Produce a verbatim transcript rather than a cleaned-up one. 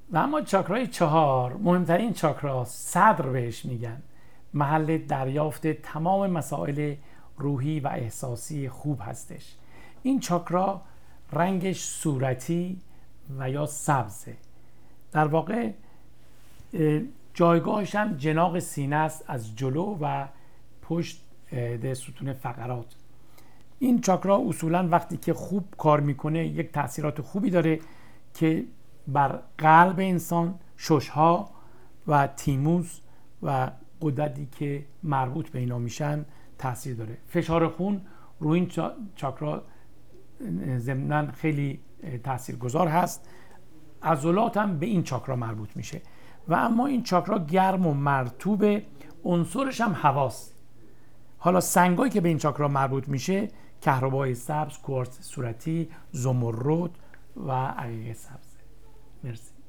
و اما چاکرای چهار، مهمترین چاکرا، صدر بهش میگن، محل دریافت تمام مسائل روحی و احساسی خوب هستش. این چاکرا رنگش صورتی و یا سبزه. در واقع جایگاهش هم جناق سینه است، از جلو و پشت ده ستون فقرات. این چاکرا اصولا وقتی که خوب کار میکنه یک تاثیرات خوبی داره که بر قلب انسان، ششها و تیموس و غددی که مربوط به اینا میشن تاثیر داره. فشار خون روی این چاکرا ضمناً خیلی تاثیرگذار هست. عضلات هم به این چاکرا مربوط میشه. و اما این چاکرا گرم و مرطوبه، عنصرش هم هواست. حالا سنگایی که به این چاکرا مربوط میشه کهربای سبز، کوارتز صورتی، زمرد و عقیق سبز. مرسی.